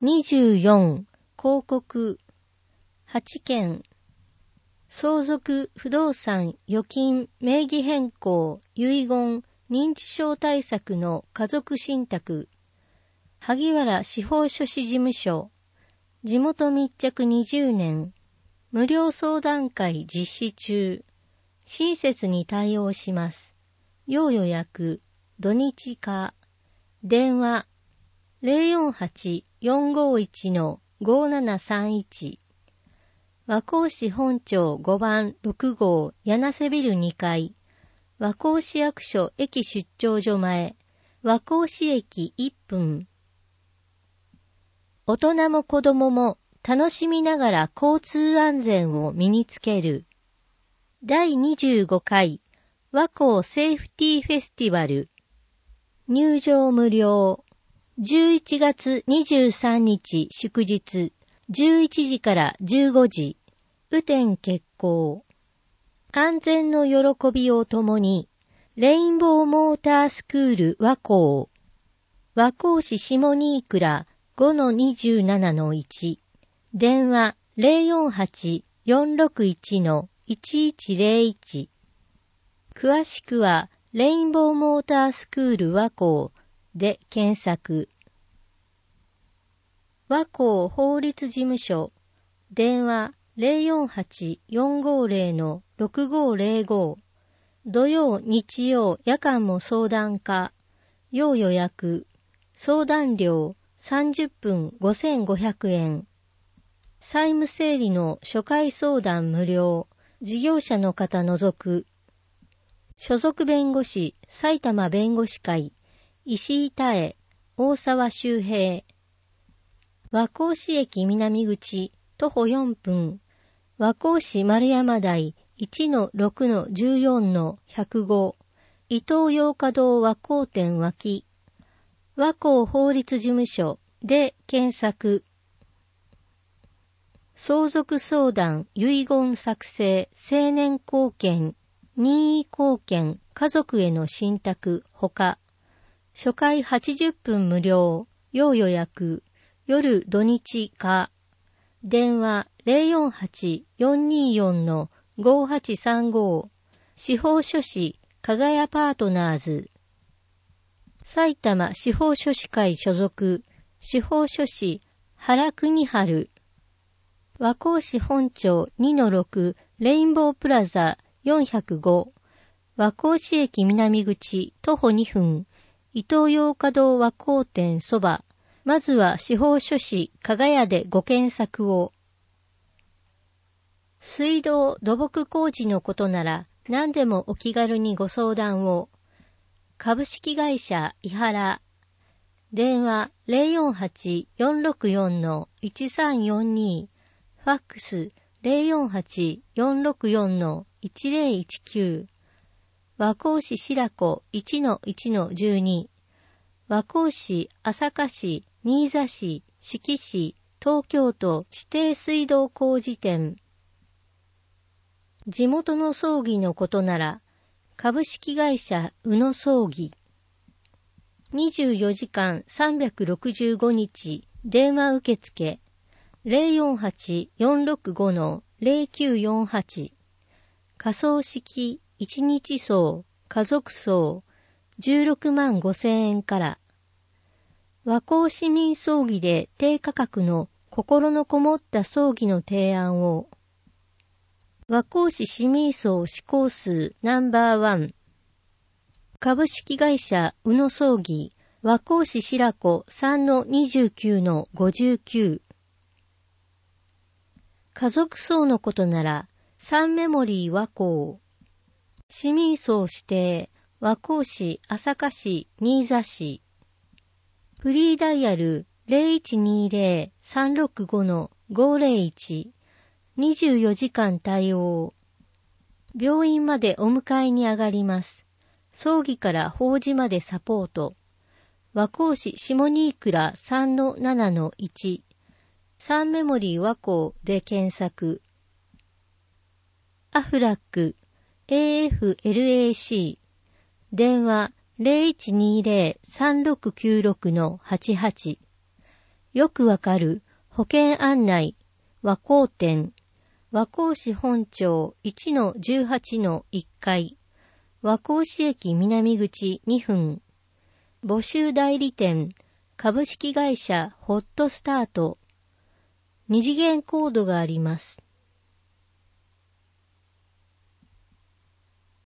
24、広告。8件。相続、不動産、預金、名義変更、遺言、認知症対策の家族信託。萩原司法書士事務所。地元密着20年。無料相談会実施中。親切に対応します。要予約、土日か。電話、048-451-5731。和光市本町5番6号柳瀬ビル2階。和光市役所駅出張所前。和光市駅1分。大人も子供も楽しみながら交通安全を身につける。第25回和光セーフティーフェスティバル。入場無料。11月23日祝日。11時から15時。雨天決行。安全の喜びを共に。レインボーモータースクール和光。和光市下新倉 5-27-1。電話 048-461-1101。詳しくは、レインボーモータースクール和光で検索。和光法律事務所。電話 048-450-6505。土曜、日曜、夜間も相談可。要予約。相談料30分5500円。債務整理の初回相談無料。事業者の方除く。所属弁護士、埼玉弁護士会。石井多江、大沢周平。和光市駅南口、徒歩4分。和光市丸山台 1-6-14-105。伊東洋華堂和光店脇。和光法律事務所で検索。相続相談、遺言作成、成年後見、任意後見、家族への信託、ほか。初回80分無料、要予約、夜土日か。電話048-424-5835。司法書士、かがやパートナーズ。埼玉司法書士会所属、司法書士、原国春。和光市本町 2-6 レインボープラザ405。和光市駅南口徒歩2分。伊東洋華堂和光店そば。まずは司法書士かがやでご検索を。水道土木工事のことなら何でもお気軽にご相談を。株式会社伊原。電話 048-464-1342。ファックス 048-464-1019。和光市白子 1-1-12。和光市、朝霞市、新座市、志木市、東京都指定水道工事店。地元の葬儀のことなら、株式会社宇野葬儀。24時間365日電話受付 048-465-0948。仮葬式1日葬、家族葬16万5,000円から。和光市民葬儀で低価格の心のこもった葬儀の提案を。和光市市民葬施行数ナンバー1。株式会社宇野葬儀和光市白子 3-29-59。家族葬のことならサンメモリー和光。市民葬指定和光市朝霞市新座市。フリーダイヤル 0120-365-501。24時間対応。病院までお迎えに上がります。葬儀から法事までサポート。和光市下新倉 3-7-1。サンメモリー和光で検索。アフラック AFLAC。電話 0120-3696-88。 よくわかる保険案内和光店和光市本町 1-18-1 階和光市駅南口2分募集代理店株式会社ホットスタート2次元コードがあります。